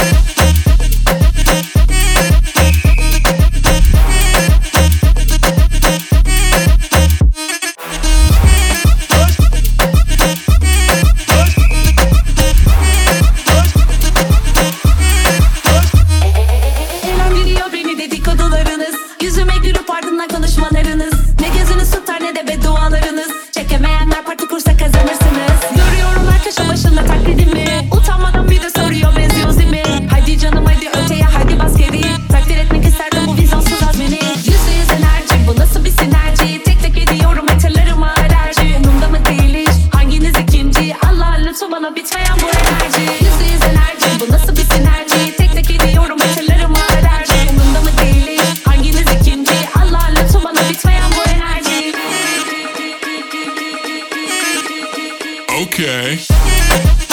konuşmalarınız. Ne gözünüz tutar ne de beddualarınız. Çekemeyenler parti kursa kazanırsınız. Görüyorum her köşe başında taklidimi. Utanmadan bir de soruyor benziyoruz değil mi? Hadi canım hadi öteye hadi bas geri. Takdir etmek isterdim bu vizyonsuz azmini. %100 enerji bu nasıl bir sinerji? Tek tek ediyorum hatırlarıma alerji. Umurumda mı değil hiç hanginiz ikinci? Allah lütfen bana bitmeyen bu enerji. %100 enerji bu nasıl bir sinerji? Tek tek ediyorum hatırlarıma alerji. Umurumda mı değil hiç hanginiz ikinci? Allah lütfen bana bitmeyen bu enerji. Okay.